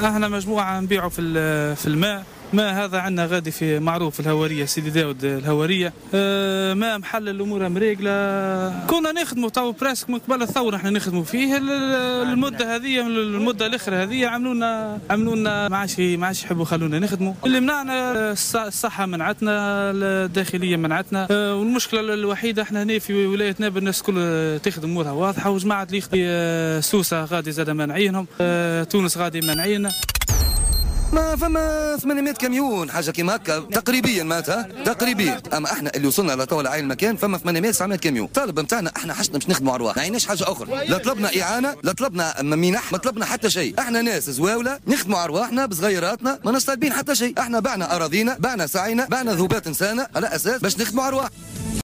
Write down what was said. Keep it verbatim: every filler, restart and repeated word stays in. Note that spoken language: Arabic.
احنا مجموعه نبيعوا في في الماء. ما هذا عندنا غادي في معروف الهواريه سيدي داود الهواريه. أه ما محل الامور مريقله. كنا نخدموا تو براسك من قبل الثوره احنا نخدموا فيه. المده هذه المده الاخرى هذه عملوا لنا عملوا لنا ما عادش ما عادش يحبوا يخلونا نخدموا. اللي منعنا الصحه منعتنا، الداخليه منعتنا. أه والمشكله الوحيده احنا هنا في ولايه نابل الناس كل تخدم امورها واضحه. وجماعه اللي يخدم سوسه غادي زاد مانعينهم. أه تونس غادي مانعيننا. ما فما ثمانمائة كاميون حاجه كيما هكا تقريبيا معناتها تقريبيا. اما احنا اللي وصلنا لطول عين المكان فما ثمانمائة تسعمائة كاميون. الطالب نتاعنا احنا حشنا باش نخدموا ارواح، ما عيناش حاجه اخرى. لا طلبنا اعانه، لا طلبنا منح، ما طلبنا حتى شيء. احنا ناس زواوله نخدموا ارواحنا بصغيراتنا، ما نستطيبين حتى شيء. احنا بعنا اراضينا، بعنا سعينا، بعنا ذوبات انسانه على اساس باش نخدموا ارواح.